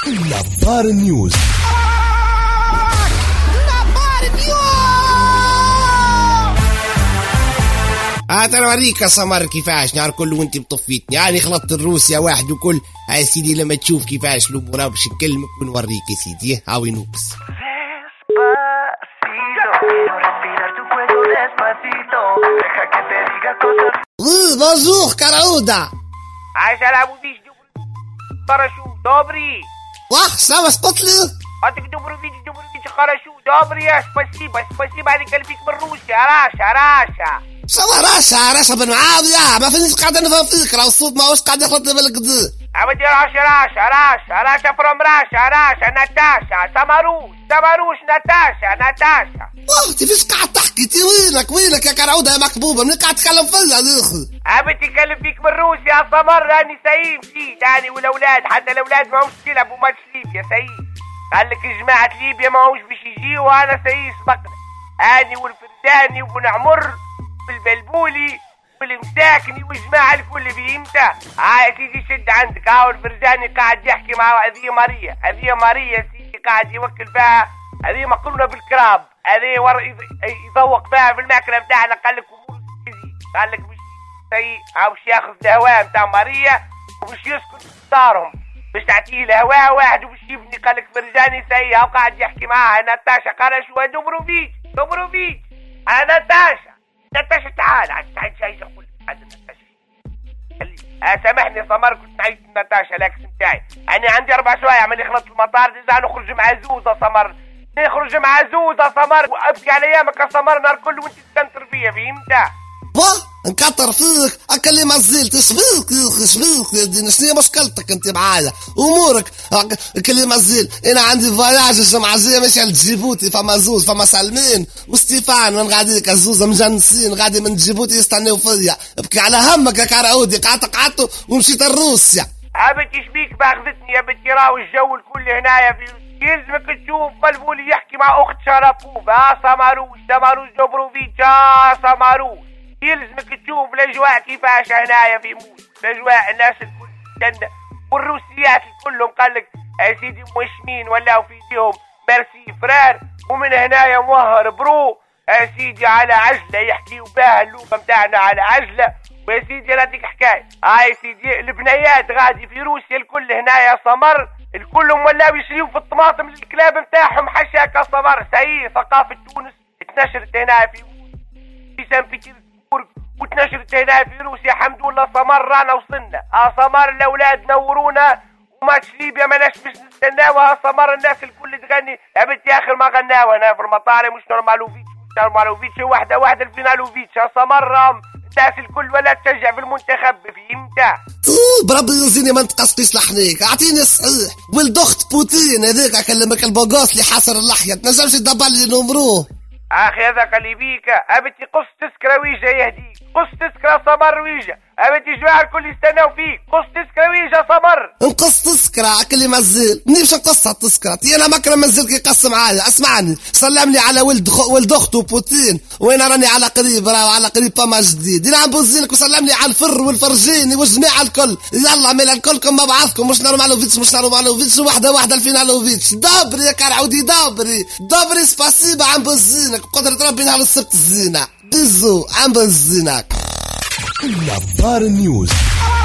نظار نيوز. انا اوريك يا سمر كيفاش نهار كل وانت بطفيتني يعني خلطت الروسيا واحد وكل. يا سيدي لما تشوف كيفاش الامور باش نكلمك ونوريك يا سيدي هاوي نوبس. بونجور كراودة. عايش على ابو فيش خرشو دوبري. واه شنو قلت لي؟ هاتك دوبروفيتش خرشو دوبري. спасибо عليك قلبك من روسيا. راشا شو راشا بن معاوية ما فينيش قاعد نفهم فيك راه الصوت ماهوش قاعد يخلط بالكدا. عبدي راشا فروم راشا ناتاشا سماروش ناتاشا. واه انت فيش قاعد تحكي؟ انت وينك يا كراودة يا مكبوبة؟ منين قاعد تتكلم فيا يا اخي؟ عبدي كلم فيك من روسيا يا سمر. راني سعيد فيك يعني والاولاد حتى الاولاد ماهوش يلعبوا ماتش ليبيا سعيد. قال لك جماعة ليبيا ماهوش باش يجيوا وانا سعيد سبقنا اني والفرداني وبن عمر بالبلبولي والمساكني والجماعة الكل بيمتى. سيدي شد عندك. الفرجاني قاعد يحكي مع هذه ماريا سيدي قاعد يوكل فيها. هذه مقرونة بالكراب. هذه يذوق فيها في الماكلة بتاعنا. قال لك قال لك مش سيء باش ياخذ الهواء بتاع ماريا وباش يسكن دارهم باش تعطيه الهواء واحد وباش يبني. قال لك فرجاني سيء وقاعد يحكي معها ناتاشا. قال شو دوبروفيتش ناتاشا تعال شيء يقول هذا ناتاشا. سامحني سمر كنت نعيش ناتاشا لاكس نتاعي. انا عندي 4 شويه عمل يخلط المطار ديجا نخرج مع زوزه سمر. وابكي على ايامك يا سمر نهار كل وانت تستنتر فيا فهمت؟ نكتر فيك اكلي ما زلت شبيك شنو مشكلتك انت معايا امورك كلي ما زل. انا عندي فواياج الجمعه الجايه ماشي على جيبوتي فما زوز فما سلمين وستيفان وين غاديك الزوزه مجنسين غادي من جيبوتي يستناو فيا. ابكي على همك يا كراودي. قعدت ومشيت لروسيا. عبتي شبيك باخذتني يا بنتي راهو الجو الكل هنايا في يلزمك تشوف بلبولي يحكي مع اخت شرفوف. سماروش دوبروفيتش سماروش. يلزمك تشوف الاجواء كيفاش هنايا في موت. الاجواء الناس الكل تستنى والروسيات كلهم قال لك يا سيدي موشمين ولاو في ايديهم ميرسي فرار. ومن هنايا موهر برو يا سيدي على عجله يحكيوا بها اللغه نتاعنا على عجله. ويا سيدي راتك حكايه يا سيدي البنيات غادي في روسيا الكل هنايا سمر الكلهم ولاو يشريوا في الطماطم للكلاب نتاعهم حشاك سمر. سي ثقافه تونس اتنشرت هنا في سان بيترسبورغ وتنشرت هنا في روسيا. الحمد لله سمر رانا وصلنا. سمر الاولاد نورونا وماتش ليبيا ماناش باش نستناوها. سمر الناس الكل تغني عبدتي اخر ما غناو هنا في المطار مش نورمالوفيتش واحده الفينالوفيتش. سمر الناس الكل ولا تشجع في المنتخب فهمت؟ بربي يزيني ما نتقصقيش لحنيك. اعطيني الصحيح ولد اخت بوتين هذاك اكلمك البوغوس اللي حاصر اللحيه تنجمش تدبر لي نمروه. اخي هذاك اللي بيك ابتي قص تسكره ويجا يهديك. قص تسكره سمر ويجا ابتي جماعه الكل يستناو فيك. قص تسكره ويجا سمر. نقص تسكره اكلي مازال منيش نقصها التسكره. انا مكرم مازال كيقص معايا. اسمعني سلم لي على ولد اخته بوتين وانا راني على قريب على قريب باما جديد. انا عم بوزينك وسلم لي على الفر والفرجيني والجماعه الكل. يلا من الكلكم مع بعضكم مش نورمالوفيتش واحده الفينالوفيتش. دبري يا كرعودي دبري سباسيبا عم بوزينك بقدرة ربي نهار السبت الزينة. بيزو عم بوزينك. نظار نيوز.